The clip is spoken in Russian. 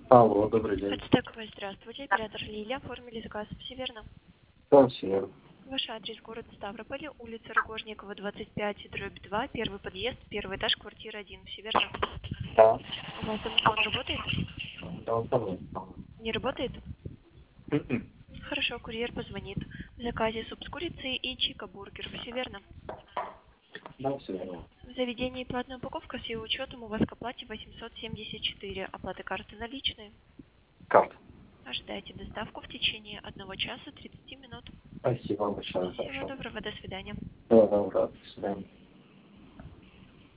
Алло, добрый день. Подстаковая, здравствуйте. Оператор Лилия. Оформили заказ. Все верно? Да, все верно. Ваш адрес город Ставрополь, улица Рогожникова, 25/2, первый подъезд, первый этаж, квартира 1. Все верно? Да. У вас домофон работает? Да, он там. Не работает? Мгм. Хорошо, курьер позвонит. В заказе суп с курицей и чика-бургер. Все верно? Да, все верно. В заведении платная упаковка с ее учетом у вас к оплате 874. Оплата карты наличные. Карта. Ожидайте доставку в течение 1 часа 30 минут. Спасибо большое, Всего хорошо. доброго, до свидания. Да, до свидания.